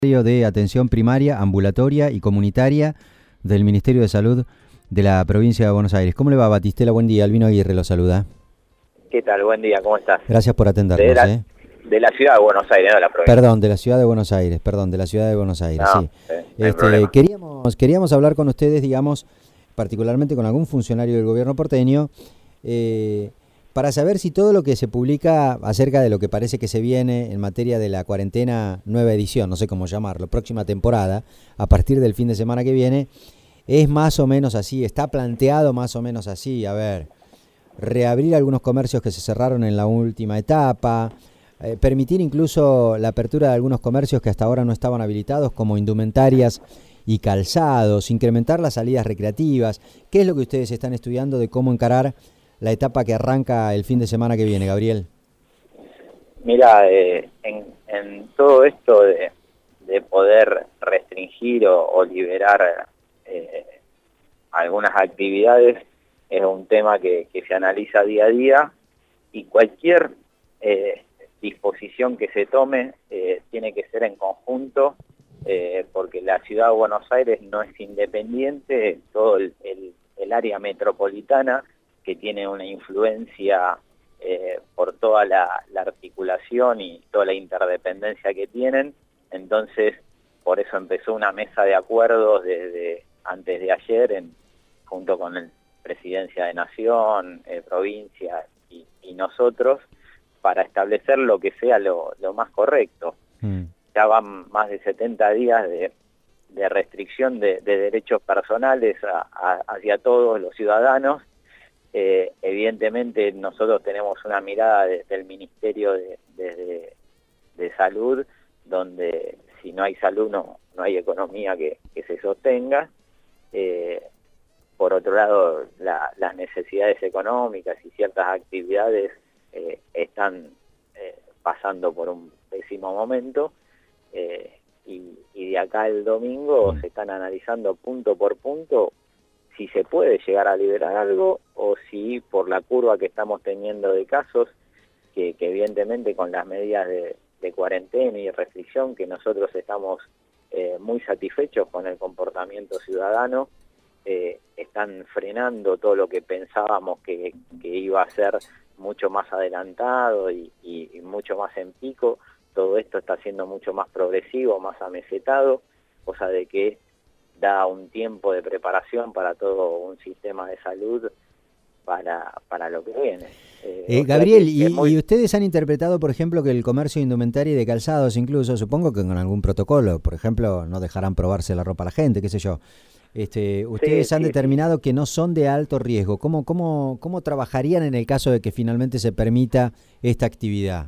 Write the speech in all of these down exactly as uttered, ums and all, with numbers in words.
de Atención Primaria, Ambulatoria y Comunitaria del Ministerio de Salud de la Provincia de Buenos Aires. ¿Cómo le va, Batistela? Buen día, Albino Aguirre lo saluda. ¿Qué tal? Buen día, ¿cómo estás? Gracias por atendernos. De la, ¿eh? de la ciudad de Buenos Aires, no de la provincia. Perdón, de la ciudad de Buenos Aires, perdón, de la ciudad de Buenos Aires, no, sí. sí no hay este, problema. queríamos, queríamos hablar con ustedes, digamos, particularmente con algún funcionario del gobierno porteño, eh, para saber si todo lo que se publica acerca de lo que parece que se viene en materia de la cuarentena nueva edición, no sé cómo llamarlo, próxima temporada, a partir del fin de semana que viene, es más o menos así, está planteado más o menos así, a ver, reabrir algunos comercios que se cerraron en la última etapa, eh, permitir incluso la apertura de algunos comercios que hasta ahora no estaban habilitados, como indumentarias y calzados, incrementar las salidas recreativas. ¿Qué es lo que ustedes están estudiando de cómo encarar la etapa que arranca el fin de semana que viene, Gabriel? Mira, eh, en, en todo esto de, de poder restringir o, o liberar eh, algunas actividades, es un tema que, que se analiza día a día, y cualquier eh, disposición que se tome eh, tiene que ser en conjunto, eh, porque la ciudad de Buenos Aires no es independiente, todo el, el, el área metropolitana, que tiene una influencia eh, por toda la, la articulación y toda la interdependencia que tienen. Entonces, por eso empezó una mesa de acuerdos desde antes de ayer, en, junto con el Presidencia de Nación, eh, provincia y, y nosotros, para establecer lo que sea lo, lo más correcto. Mm. Ya van más de setenta días de, de restricción de, de derechos personales a, a, hacia todos los ciudadanos. Eh, evidentemente nosotros tenemos una mirada desde el Ministerio de, de, de Salud, donde si no hay salud no, no hay economía que, que se sostenga. Eh, por otro lado, la, las necesidades económicas y ciertas actividades eh, están eh, pasando por un pésimo momento, eh, y, y de acá el domingo se están analizando punto por punto si se puede llegar a liberar algo, o si por la curva que estamos teniendo de casos, que, que evidentemente con las medidas de, de cuarentena y restricción, que nosotros estamos eh, muy satisfechos con el comportamiento ciudadano, eh, están frenando todo lo que pensábamos que, que iba a ser mucho más adelantado y, y, y mucho más en pico. Todo esto está siendo mucho más progresivo, más amesetado, cosa de que da un tiempo de preparación para todo un sistema de salud para, para lo que viene. Eh, eh, o sea Gabriel, que, y, que muy... y ustedes han interpretado, por ejemplo, que el comercio de indumentaria y de calzados, incluso, supongo que con algún protocolo, por ejemplo, no dejarán probarse la ropa a la gente, qué sé yo. Este, ustedes sí, han sí, determinado sí. que no son de alto riesgo. ¿Cómo, cómo, cómo trabajarían en el caso de que finalmente se permita esta actividad?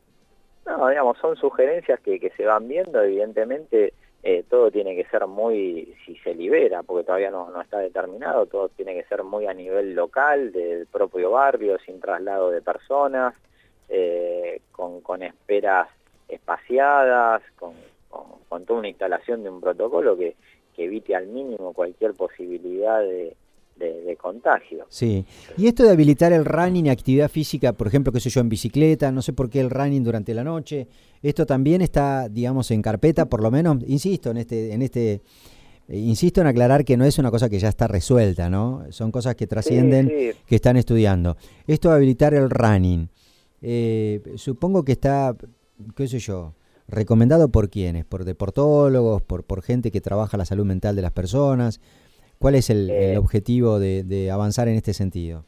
No, digamos, son sugerencias que, que se van viendo, evidentemente. Eh, todo tiene que ser muy, si se libera, porque todavía no, no está determinado, todo tiene que ser muy a nivel local, del propio barrio, sin traslado de personas, eh, con, con esperas espaciadas, con, con, con toda una instalación de un protocolo que, que evite al mínimo cualquier posibilidad de, de, de contagio. Sí, y esto de habilitar el running y actividad física, por ejemplo, qué sé yo, en bicicleta, no sé por qué el running durante la noche, esto también está, digamos, en carpeta, por lo menos, insisto en este, en este, eh, insisto en aclarar que no es una cosa que ya está resuelta, ¿no? Son cosas que trascienden, sí, sí. que están estudiando. Esto de habilitar el running, eh, supongo que está, qué sé yo, recomendado por quiénes, por deportólogos, por, por gente que trabaja la salud mental de las personas. ¿Cuál es el, Eh, el objetivo de, de avanzar en este sentido?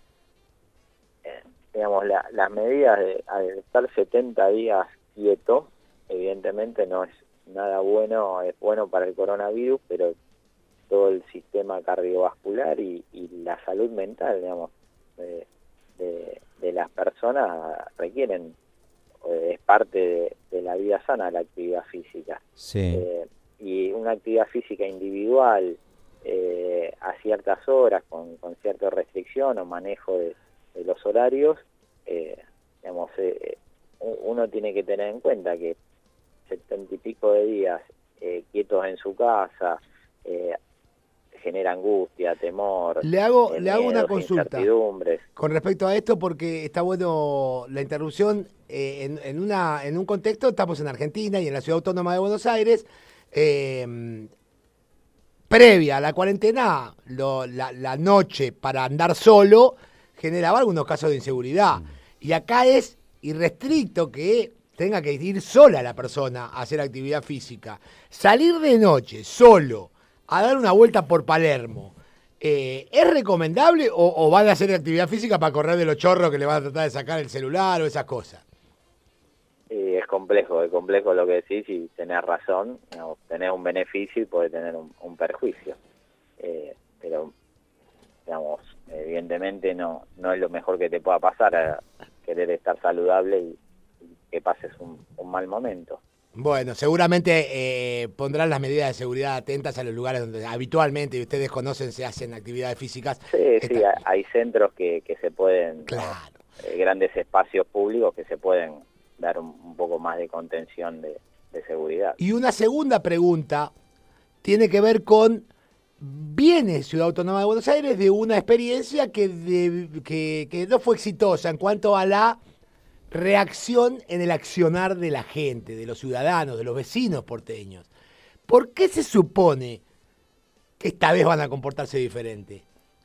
Eh, digamos, la, las medidas de al estar setenta días quieto, evidentemente no es nada bueno, es bueno para el coronavirus, pero todo el sistema cardiovascular y, y la salud mental, digamos, de, de, de las personas requieren, eh, es parte de, de la vida sana la actividad física. Sí. Eh, y una actividad física individual, Eh, a ciertas horas, con, con cierta restricción o manejo de, de los horarios, eh, digamos, eh, uno tiene que tener en cuenta que setenta y pico de días eh, quietos en su casa eh, genera angustia, temor, Le hago, eh, le hago una miedos, consulta incertidumbres. con respecto a esto, porque está bueno la interrupción. Eh, en, en, una, en un contexto, estamos en Argentina y en la Ciudad Autónoma de Buenos Aires, eh, previa a la cuarentena, lo, la, la noche para andar solo generaba algunos casos de inseguridad. Y acá es irrestricto que tenga que ir sola la persona a hacer actividad física. Salir de noche, solo, a dar una vuelta por Palermo, eh, ¿es recomendable o, o van a hacer actividad física para correr de los chorros que le van a tratar de sacar el celular o esas cosas? Y es complejo, es complejo lo que decís y tenés razón, ¿no? Tenés un beneficio y podés tener un, un perjuicio. Eh, pero, digamos, evidentemente no no es lo mejor que te pueda pasar a querer estar saludable y, y que pases un, un mal momento. Bueno, seguramente eh, pondrán las medidas de seguridad atentas a los lugares donde habitualmente, y ustedes conocen, se hacen actividades físicas. Sí, Está... sí, hay centros que, que se pueden, claro. ¿no? eh, grandes espacios públicos que se pueden dar un, un poco más de contención de, de seguridad. Y una segunda pregunta tiene que ver con, viene Ciudad Autónoma de Buenos Aires de una experiencia que, de, que, que no fue exitosa en cuanto a la reacción en el accionar de la gente, de los ciudadanos, de los vecinos porteños. ¿Por qué se supone que esta vez van a comportarse diferente?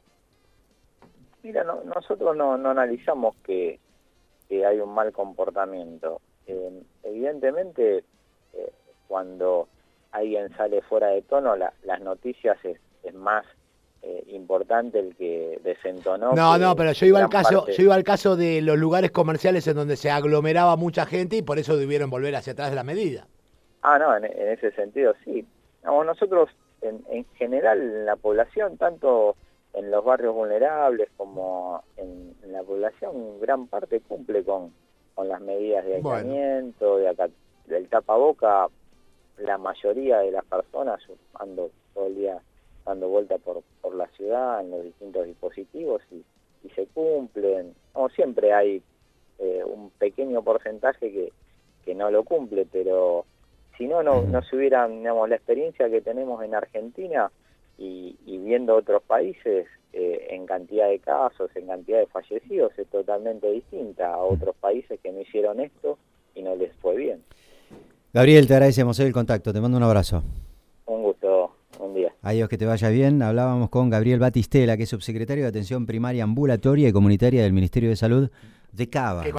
Mira, no, nosotros no, no analizamos que, que hay un mal comportamiento. Eh, evidentemente, eh, cuando alguien sale fuera de tono, la, las noticias es, es más eh, importante el que desentonó. No, que no, pero yo iba al caso, parte... yo iba al caso de los lugares comerciales en donde se aglomeraba mucha gente y por eso debieron volver hacia atrás de la medida. Ah, no, en, en ese sentido sí. No, nosotros en, en general en la población, tanto en los barrios vulnerables como en, en la población, gran parte cumple con, con las medidas de aislamiento, bueno. de acá, del tapaboca. La mayoría de las personas, ando todo el día dando vuelta por, por la ciudad en los distintos dispositivos y, y se cumplen. No, siempre hay eh, un pequeño porcentaje que, que no lo cumple, pero si no, no, no se hubieran, digamos, la experiencia que tenemos en Argentina y, y viendo otros países eh, en cantidad de casos, en cantidad de fallecidos, es totalmente distinta a otros países que no hicieron esto y no les fue bien. Gabriel, te agradecemos el contacto, te mando un abrazo. Un gusto, un día. Adiós, que te vaya bien. Hablábamos con Gabriel Batistela, que es subsecretario de Atención Primaria Ambulatoria y Comunitaria del Ministerio de Salud de Cava.